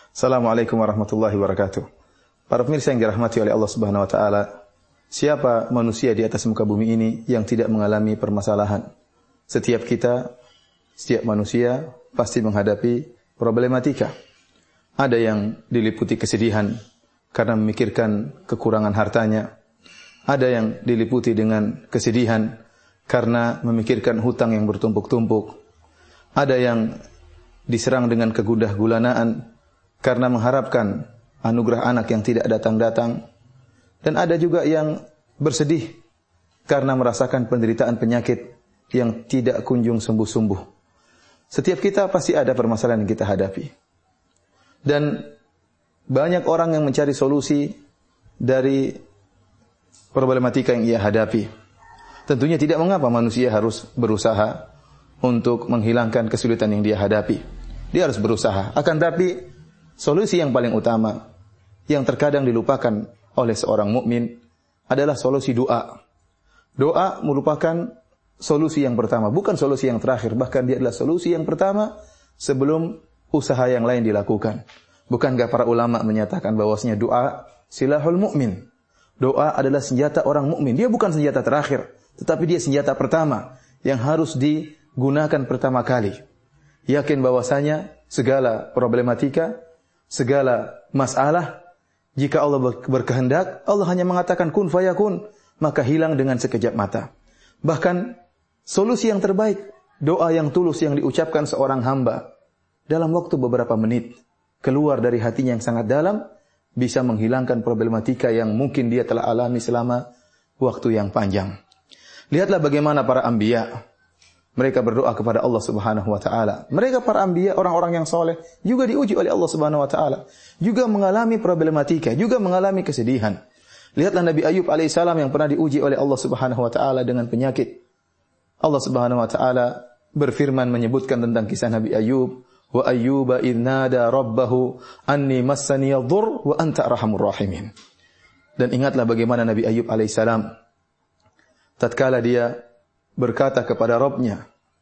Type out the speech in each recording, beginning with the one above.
Assalamualaikum warahmatullahi wabarakatuh. Para pemirsa yang dirahmati oleh Allah Subhanahu wa taala, siapa manusia di atas muka bumi ini yang tidak mengalami permasalahan? Setiap kita, setiap manusia pasti menghadapi problematika. Ada yang diliputi kesedihan karena memikirkan kekurangan hartanya. Ada yang diliputi dengan kesedihan karena memikirkan hutang yang bertumpuk-tumpuk. Ada yang diserang dengan kegundah gulanaan karena mengharapkan anugerah anak yang tidak datang-datang. Dan ada juga yang bersedih karena merasakan penderitaan penyakit yang tidak kunjung sembuh-sembuh. Setiap kita pasti ada permasalahan yang kita hadapi. Dan banyak orang yang mencari solusi dari problematika yang ia hadapi. Tentunya tidak mengapa manusia harus berusaha untuk menghilangkan kesulitan yang dia hadapi. Dia harus berusaha. Akan tapi solusi yang paling utama yang terkadang dilupakan oleh seorang mukmin adalah solusi doa. Doa merupakan solusi yang pertama, bukan solusi yang terakhir, bahkan dia adalah solusi yang pertama sebelum usaha yang lain dilakukan. Bukankah para ulama menyatakan bahwasanya doa silahul mukmin? Doa adalah senjata orang mukmin. Dia bukan senjata terakhir, tetapi dia senjata pertama yang harus digunakan pertama kali. Yakin bahwasanya segala problematika, segala masalah, jika Allah berkehendak, Allah hanya mengatakan kun fayakun, maka hilang dengan sekejap mata. Bahkan solusi yang terbaik, doa yang tulus yang diucapkan seorang hamba dalam waktu beberapa menit, keluar dari hatinya yang sangat dalam, bisa menghilangkan problematika yang mungkin dia telah alami selama waktu yang panjang. Lihatlah bagaimana para anbiya, mereka berdoa kepada Allah Subhanahu wa taala. Mereka para anbiya, orang-orang yang soleh, juga diuji oleh Allah Subhanahu wa taala, juga mengalami problematika, juga mengalami kesedihan. Lihatlah Nabi Ayub alaihissalam yang pernah diuji oleh Allah Subhanahu wa taala dengan penyakit. Allah Subhanahu wa taala berfirman menyebutkan tentang kisah Nabi Ayub, wa ayyuba idh nada rabbahu anni massani yadhur wa anta arhamur rahimin. Dan ingatlah bagaimana Nabi Ayub alaihissalam tatkala dia berkata kepada Rabbnya,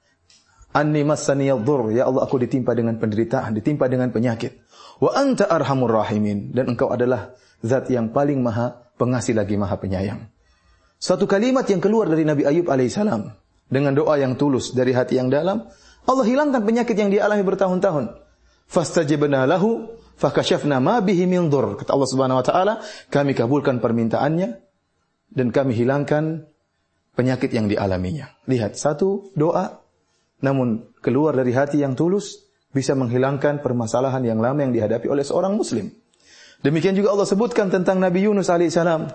anni massani yadhur, ya Allah aku ditimpa dengan penderitaan, ditimpa dengan penyakit. Wa anta arhamur rahimin, dan engkau adalah zat yang paling maha pengasih lagi maha penyayang. Satu kalimat yang keluar dari Nabi Ayub alaihissalam dengan doa yang tulus dari hati yang dalam, Allah hilangkan penyakit yang dia alami bertahun-tahun. Fastajibna lahu fakashafna ma bihi min dhur. Kata Allah Subhanahu wa taala, kami kabulkan permintaannya dan kami hilangkan penyakit yang dialaminya. Lihat, satu doa namun keluar dari hati yang tulus bisa menghilangkan permasalahan yang lama yang dihadapi oleh seorang muslim. Demikian juga Allah sebutkan tentang Nabi Yunus alaihissalam.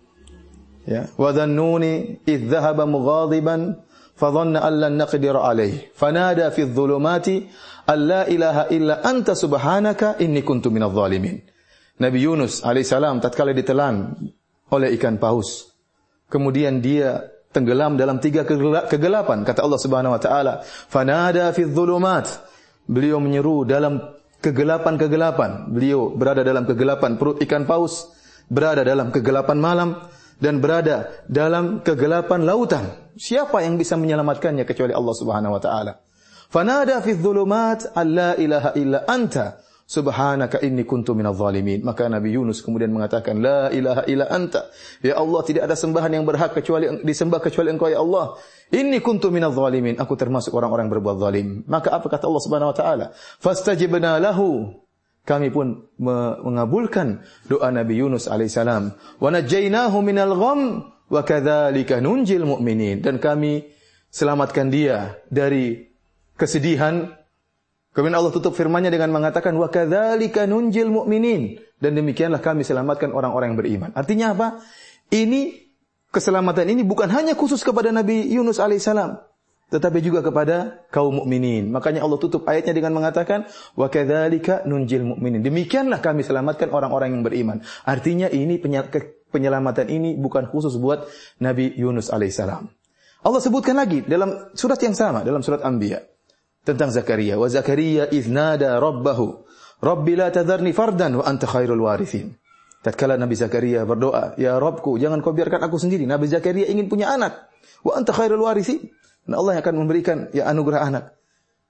Ya, wa dhannuni idh dhahaba mughadiban fadhanna an lan naqdir alayhi fanada fi adh-dhulumati alla ilaha illa anta subhanaka inni kuntu minadh dhalimin. Nabi Yunus alaihissalam tatkala ditelan oleh ikan paus, kemudian dia tenggelam dalam 3 kegelapan. Kata Allah Subhanahu wa taala, fanada fi adh-dhulumat. Beliau menyeru dalam kegelapan-kegelapan. Beliau berada dalam kegelapan perut ikan paus, berada dalam kegelapan malam, dan berada dalam kegelapan lautan. Siapa yang bisa menyelamatkannya kecuali Allah Subhanahu wa taala? Fanada fi adh-dhulumat alla ilaha illa anta subhanaka inni kuntu minadh dhalimin. Maka Nabi Yunus kemudian mengatakan, la ilaha illa anta, ya Allah tidak ada sembahan yang berhak kecuali disembah kecuali Engkau ya Allah. Inni kuntu minadh dhalimin, aku termasuk orang-orang yang berbuat zalim. Maka apa kata Allah Subhanahu wa taala? Fastajibna lahu, kami pun mengabulkan doa Nabi Yunus alaihissalam. Wa najjaynahu minal gham wa kadzalika nunjil mu'minin, dan kami selamatkan dia dari kesedihan. Kemudian Allah tutup firman-Nya dengan mengatakan wa kadzalika nunjil mu'minin, dan demikianlah kami selamatkan orang-orang yang beriman. Artinya apa? Ini keselamatan ini bukan hanya khusus kepada Nabi Yunus alaihissalam, tetapi juga kepada kaum mukminin. Makanya Allah tutup ayatnya dengan mengatakan wa kadzalika nunjil mu'minin. Demikianlah kami selamatkan orang-orang yang beriman. Artinya ini penyelamatan ini bukan khusus buat Nabi Yunus alaihissalam. Allah sebutkan lagi dalam surat yang sama, dalam surat Anbiya, tentang Zakaria. Wa Zakaria idh nada rabbahu rabbi la tadharni fardan wa anta khairul warithin. Tatkala Nabi Zakaria berdoa, ya Rabbku, jangan kau biarkan aku sendiri. Nabi Zakaria ingin punya anak. Wa anta khairul warithin. Dan Allah yang akan memberikan ya anugerah anak.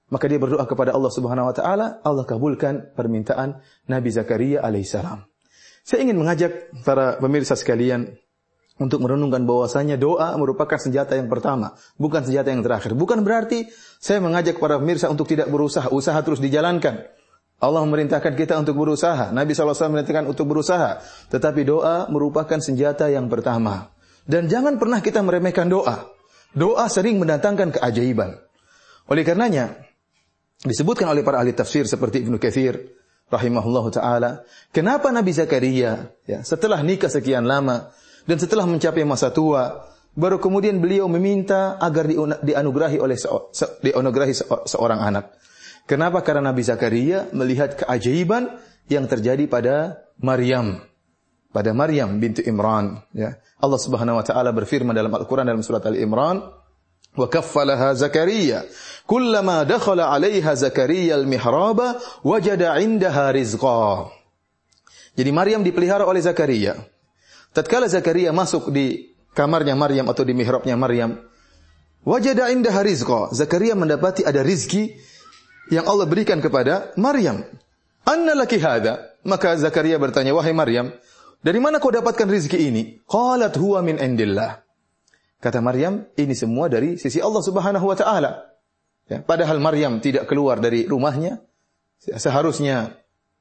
Maka dia berdoa kepada Allah Subhanahu wa taala, Allah kabulkan permintaan Nabi Zakaria alaihissalam. Saya ingin mengajak para pemirsa sekalian untuk merenungkan bahwasanya doa merupakan senjata yang pertama, bukan senjata yang terakhir. Bukan berarti saya mengajak para pemirsa untuk tidak berusaha, usaha terus dijalankan. Allah memerintahkan kita untuk berusaha, Nabi SAW memerintahkan untuk berusaha. Tetapi doa merupakan senjata yang pertama. Dan jangan pernah kita meremehkan doa. Doa sering mendatangkan keajaiban. Oleh karenanya, disebutkan oleh para ahli tafsir seperti Ibnu Katsir rahimahullahu taala, kenapa Nabi Zakaria setelah nikah sekian lama dan setelah mencapai masa tua, baru kemudian beliau meminta agar dianugerahi seorang anak. Kenapa? Karena Nabi Zakaria melihat keajaiban yang terjadi pada Maryam binti Imran. Allah Subhanahu wa taala berfirman dalam Al-Qur'an dalam surat Al-Imran, wa kaffalaha Zakaria kullama dakhala 'alaiha Zakaria al-mihraba wajada 'indaha rizqa. Jadi Maryam dipelihara oleh Zakaria. Tatkala Zakaria masuk di kamarnya Maryam atau di mihrabnya Maryam, wajada 'indaha rizqa. Zakaria mendapati ada rizki yang Allah berikan kepada Maryam. Anna laki hadha? Maka Zakaria bertanya, wahai Maryam, dari mana kau dapatkan rizki ini? Qalat huwa min indillah. Kata Maryam, ini semua dari sisi Allah Subhanahu wa taala. Padahal Maryam tidak keluar dari rumahnya. Seharusnya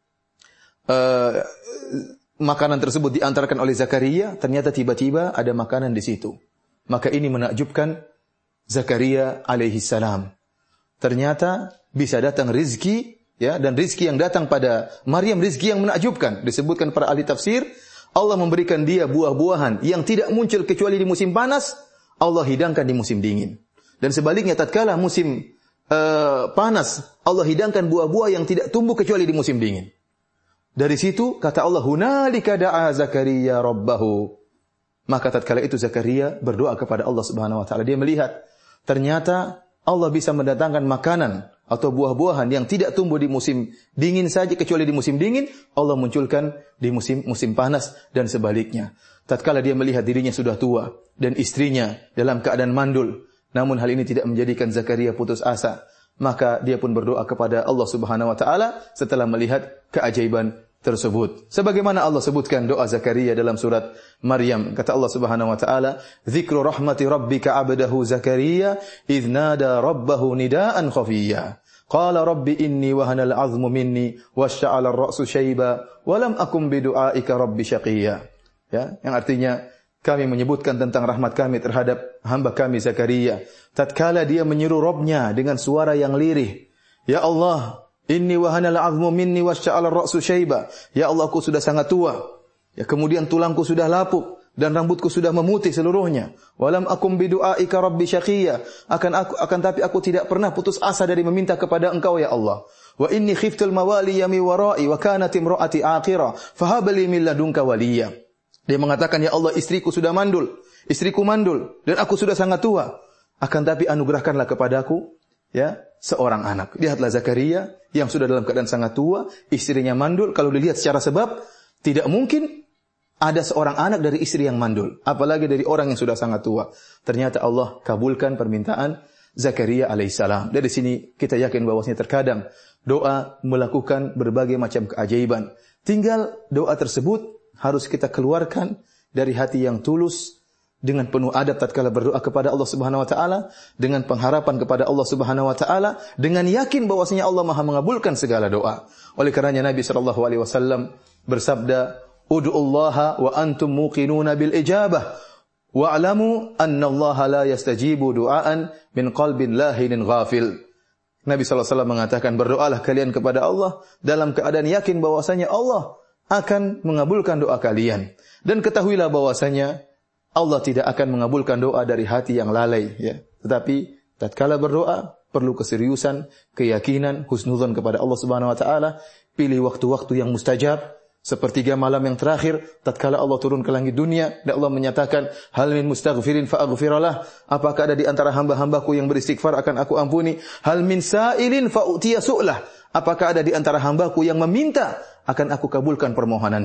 makanan tersebut diantarkan oleh Zakaria, ternyata tiba-tiba ada makanan di situ. Maka ini menakjubkan Zakaria alaihi salam. Ternyata bisa datang rizki, dan rizki yang datang pada Maryam rizki yang menakjubkan. Disebutkan para ahli tafsir, Allah memberikan dia buah-buahan yang tidak muncul kecuali di musim panas, Allah hidangkan di musim dingin. Dan sebaliknya tatkala musim panas, Allah hidangkan buah-buah yang tidak tumbuh kecuali di musim dingin. Dari situ kata Allah, hunalika da'a Zakaria rabbahu. Maka tatkala itu Zakaria berdoa kepada Allah Subhanahu wa taala. Dia melihat ternyata Allah bisa mendatangkan makanan atau buah-buahan yang tidak tumbuh di musim dingin saja, kecuali di musim dingin Allah munculkan di musim panas, dan sebaliknya. Tatkala dia melihat dirinya sudah tua dan istrinya dalam keadaan mandul, namun hal ini tidak menjadikan Zakaria putus asa, maka dia pun berdoa kepada Allah Subhanahu wa taala setelah melihat keajaiban tersebut. Sebagaimana Allah sebutkan doa Zakaria dalam surat Maryam, kata Allah Subhanahu wa taala, "Dzikru rahmati rabbika 'abdahu Zakaria idz nada rabbahu nidaan khafiyya. Qala rabbi inni wahana al-'azmu minni wasya'ala ar-ra'su shayba wa lam akum bi du'aika rabbi syaqiyya." Yang artinya kami menyebutkan tentang rahmat kami terhadap hamba kami Zakaria tatkala dia menyeru Rabbnya dengan suara yang lirih. Ya Allah, inni wahana al-'azmu minni wasya'ala ar-ra'su shayba. Ya Allah, aku sudah sangat tua. Kemudian tulangku sudah lapuk dan rambutku sudah memutih seluruhnya. Walam akum bidu'aika rabbi syaqiyya. Akan tapi aku tidak pernah putus asa dari meminta kepada Engkau ya Allah. Wa inni khiftul mawali yami wara'i wa kanat imra'ati aqira fahab li min ladunka waliyya. Dia mengatakan, ya Allah, istriku mandul dan aku sudah sangat tua. Akan tapi anugerahkanlah kepadaku seorang anak. Lihatlah Zakaria yang sudah dalam keadaan sangat tua, istrinya mandul. Kalau dilihat secara sebab, tidak mungkin ada seorang anak dari istri yang mandul, apalagi dari orang yang sudah sangat tua. Ternyata Allah kabulkan permintaan Zakaria alaihissalam. Dari sini kita yakin bahwasanya terkadang doa melakukan berbagai macam keajaiban. Tinggal doa tersebut harus kita keluarkan dari hati yang tulus, dengan penuh adab tatkala berdoa kepada Allah Subhanahu wa taala, dengan pengharapan kepada Allah Subhanahu wa taala, dengan yakin bahwasanya Allah Maha mengabulkan segala doa. Oleh karenanya Nabi sallallahu alaihi wasallam bersabda, "Ud'ullaha wa antum muqinuna bil ijabah wa'lamu anna Allah la yastajibu du'aan min qalbin lahinin ghafil." Nabi sallallahu alaihi wasallam mengatakan, berdoalah kalian kepada Allah dalam keadaan yakin bahwasanya Allah akan mengabulkan doa kalian, dan ketahuilah bahwasanya Allah tidak akan mengabulkan doa dari hati yang lalai, Tetapi tatkala berdoa perlu keseriusan, keyakinan, husnudzon kepada Allah Subhanahu wa taala. Pilih waktu-waktu yang mustajab, sepertiga malam yang terakhir tatkala Allah turun ke langit dunia dan Allah menyatakan, hal min mustaghfirin fa aghfiralah. Apakah ada di antara hamba-hambaku yang beristighfar akan aku ampuni? Hal min sa'ilin fa utiya su'lah. Apakah ada di antara hambaku yang meminta akan aku kabulkan permohonannya?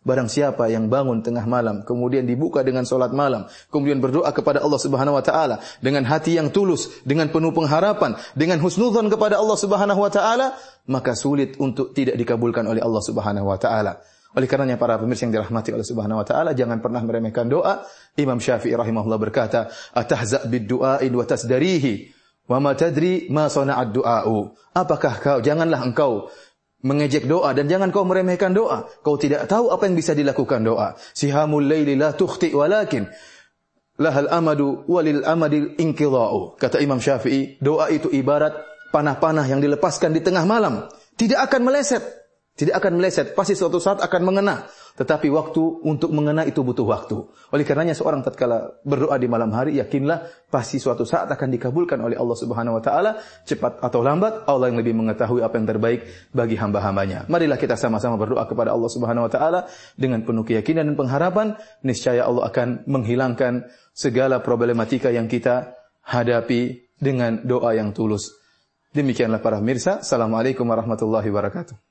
Barang siapa yang bangun tengah malam, kemudian dibuka dengan salat malam, kemudian berdoa kepada Allah Subhanahu wa taala dengan hati yang tulus, dengan penuh pengharapan, dengan husnudzon kepada Allah Subhanahu wa taala, maka sulit untuk tidak dikabulkan oleh Allah Subhanahu wa taala. Oleh karenanya para pemirsa yang dirahmati Allah Subhanahu wa taala, jangan pernah meremehkan doa. Imam Syafi'i rahimahullah berkata, "Atahza' bid-du'a'i wa tasdarihi, wa ma tadri ma sana'ad du'a'u." Apakah janganlah engkau mengejek doa dan jangan kau meremehkan doa. Kau tidak tahu apa yang bisa dilakukan doa. Sihamul laili la tukhti walakin lahal amadu walil amadil inqidha'u. Kata Imam Syafi'i, doa itu ibarat panah-panah yang dilepaskan di tengah malam. Tidak akan meleset. Tidak akan meleset, pasti suatu saat akan mengena. Tetapi waktu untuk mengena itu butuh waktu. Oleh karenanya seorang tatkala berdoa di malam hari, yakinlah pasti suatu saat akan dikabulkan oleh Allah Subhanahu wa taala, cepat atau lambat. Allah yang lebih mengetahui apa yang terbaik bagi hamba-hambanya. Marilah kita sama-sama berdoa kepada Allah Subhanahu wa taala dengan penuh keyakinan dan pengharapan, niscaya Allah akan menghilangkan segala problematika yang kita hadapi dengan doa yang tulus. Demikianlah para pemirsa. Assalamualaikum warahmatullahi wabarakatuh.